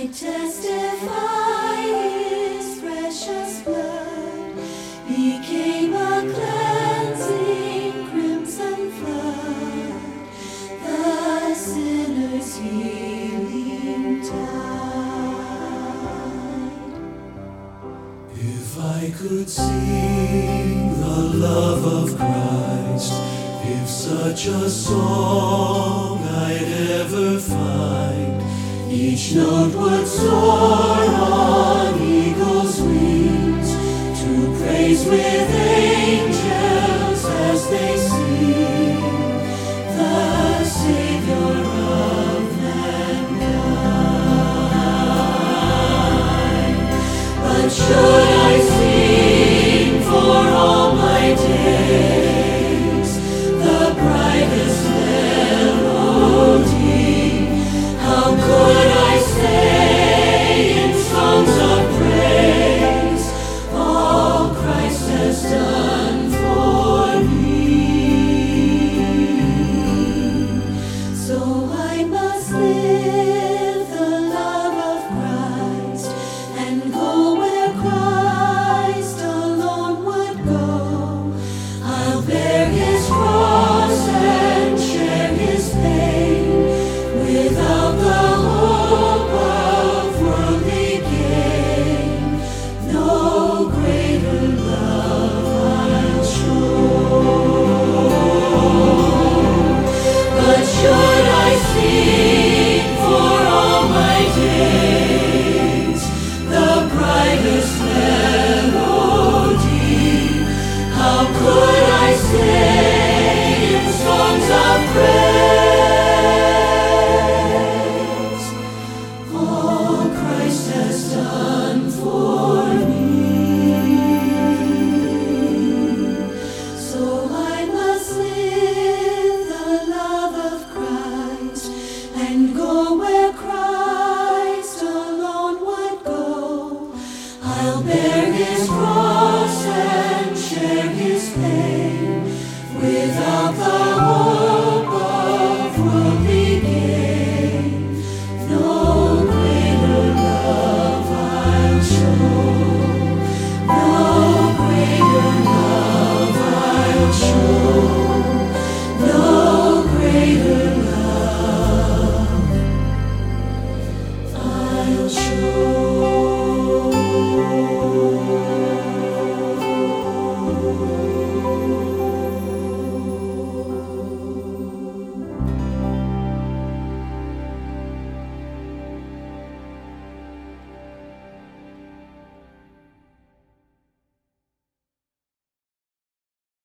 testify His precious blood became a cleansing crimson flood, the sinner's healing tide. If I could sing the love of Christ, if such a song I'd ever find, each note would soar on eagle's wings to praise with